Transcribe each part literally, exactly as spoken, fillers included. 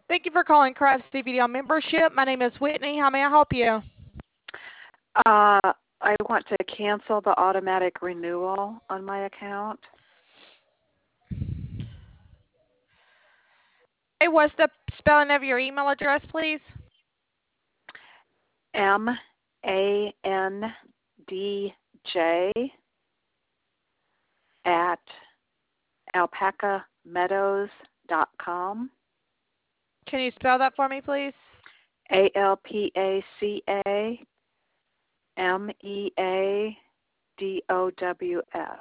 Thank you for calling Crafts D V D on membership. My name is Whitney. How may I help you? Uh, I want to cancel the automatic renewal on my account. Hey, what's the spelling of your email address, please? M A N D J at alpaca meadows dot com. Can you spell that for me, please? A L P A C A M E A D O W S.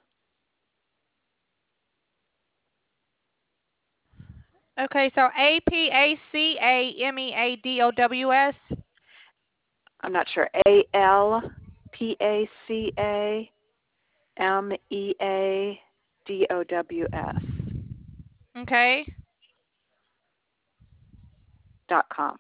Okay, so A P A C A M E A D O W S. I'm not sure. A L P A C A M E A D O W S Okay. dot com.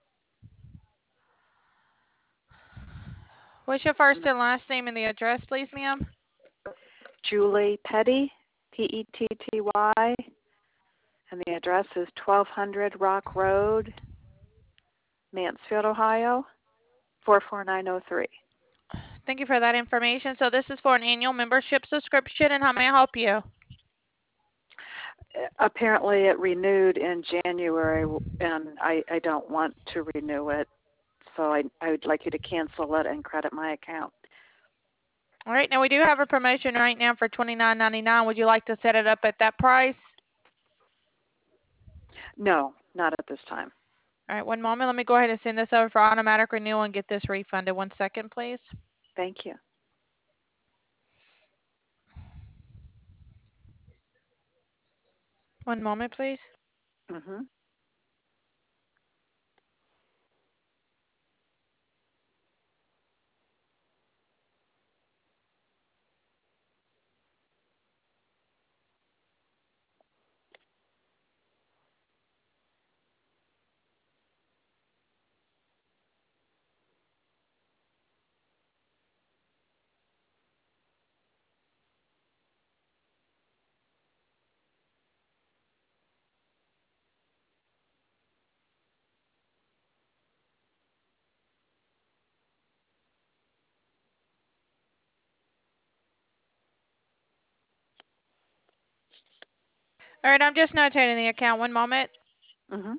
What's your first and last name and the address, please, ma'am? Julie Petty, P E T T Y, and the address is twelve hundred Rock Road, Mansfield, Ohio, four four nine oh three. Thank you for that information. So this is for an annual membership subscription, and how may I help you? Apparently it renewed in January, and I, I don't want to renew it, so I, I would like you to cancel it and credit my account. All right, now we do have a promotion right now for twenty-nine ninety-nine. Would you like to set it up at that price? No, not at this time. All right, one moment. Let me go ahead and send this over for automatic renewal and get this refunded. One second, please. Thank you. One moment, please. Mm-hmm. All right, I'm just notating the account. One moment. Mm-hmm.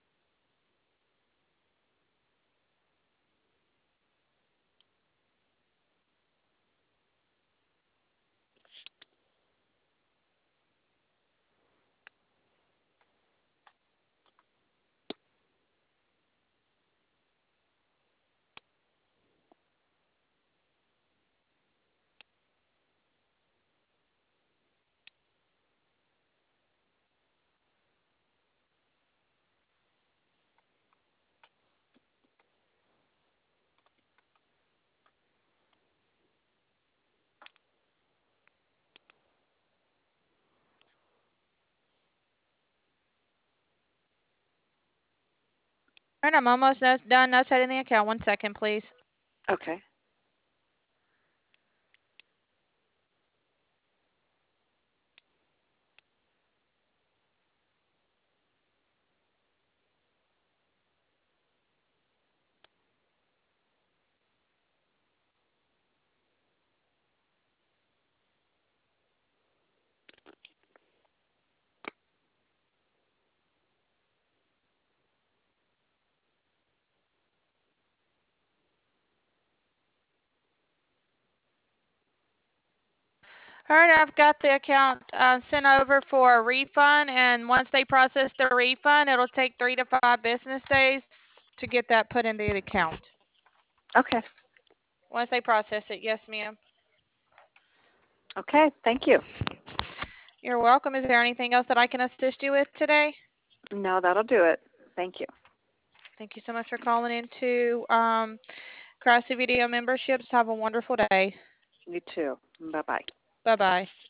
All right, I'm almost no- done notating the account. One second, please. Okay. All right, I've got the account uh, sent over for a refund, and once they process the refund, it'll take three to five business days to get that put into the account. Okay. Once they process it, yes, ma'am. Okay. Thank you. You're welcome. Is there anything else that I can assist you with today? No, that'll do it. Thank you. Thank you so much for calling into um, Craftsy Video Memberships. Have a wonderful day. You too. Bye-bye. Bye-bye.